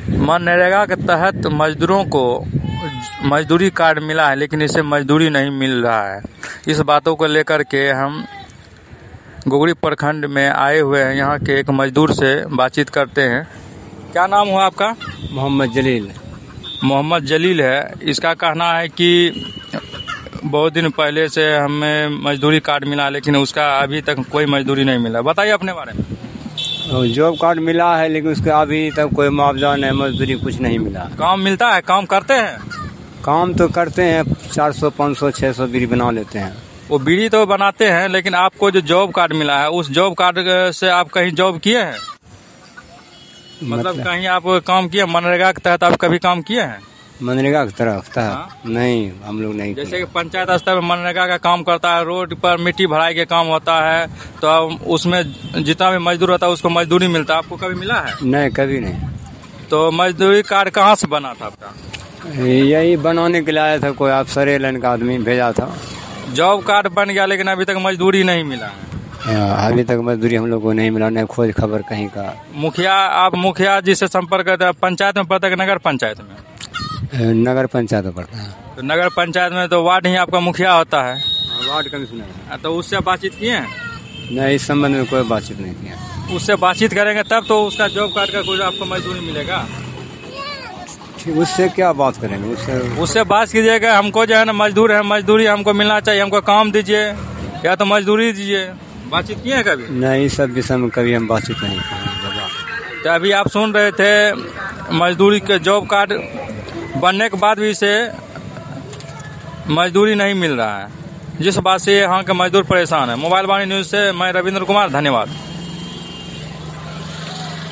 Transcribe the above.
मनरेगा के तहत मजदूरों को मजदूरी कार्ड मिला है, लेकिन इसे मजदूरी नहीं मिल रहा है। इस बातों को लेकर के हम गोगरी प्रखंड में आए हुए हैं। यहाँ के एक मजदूर से बातचीत करते हैं। क्या नाम हुआ आपका? मोहम्मद जलील। मोहम्मद जलील है। इसका कहना है कि बहुत दिन पहले से हमें मजदूरी कार्ड मिला, लेकिन उसका अभी तक कोई मजदूरी नहीं मिला। बताइए अपने बारे में। जॉब कार्ड मिला है, लेकिन उसका अभी तक कोई मुआवजा नहीं, मजदूरी कुछ नहीं मिला। काम मिलता है? काम करते हैं? काम तो करते हैं, 400 500 600 बीड़ी बना लेते हैं। वो बीड़ी तो बनाते हैं, लेकिन आपको जो जॉब कार्ड मिला है, उस जॉब कार्ड से आप कहीं जॉब किए हैं? मतलब कहीं आप काम किए? मनरेगा के तहत आप कभी काम किए हैं? मनरेगा की तरफ था? हाँ? नहीं, हम लोग नहीं। जैसे कि पंचायत स्तर में मनरेगा का काम करता है, रोड पर मिट्टी भराई के काम होता है, तो उसमें जितना भी मजदूर होता है उसको मजदूरी मिलता है। आपको कभी मिला है? नहीं, कभी नहीं। तो मजदूरी कार्ड कहाँ से बना था आपका? यही बनाने के लिए आया था, कोई अफसर लाइन का आदमी भेजा था। जॉब कार्ड बन गया, लेकिन अभी तक मजदूरी नहीं मिला। अभी तक मजदूरी हम लोग को नहीं मिला, नहीं खोज खबर कहीं का। आप मुखिया जी से संपर्क करते हैं? पंचायत में पड़ता है कि नगर पंचायत में? नगर पंचायत पड़ता है। तो नगर पंचायत में तो वार्ड ही आपका मुखिया होता है। Ward commissioner. तो उससे बातचीत किए हैं? नहीं, इस संबंध में कोई बातचीत नहीं किया। उससे बातचीत करेंगे तब तो उसका जॉब कार्ड का कुछ आपको मजदूरी मिलेगा। उससे क्या बात करेंगे? उससे बात कीजिएगा। हमको जो है ना मजदूर है, मजदूरी हमको मिलना चाहिए, हमको काम दीजिए या तो मजदूरी दीजिए। बातचीत किए हैं कभी? नहीं, इस सब विषय में कभी हम बातचीत नहीं किए। तो अभी आप सुन रहे थे मजदूरी के जॉब कार्ड बनने के बाद भी इसे मजदूरी नहीं मिल रहा है, जिस बात से यहाँ के मजदूर परेशान है। मोबाइल वाणी न्यूज से मैं रविंद्र कुमार, धन्यवाद।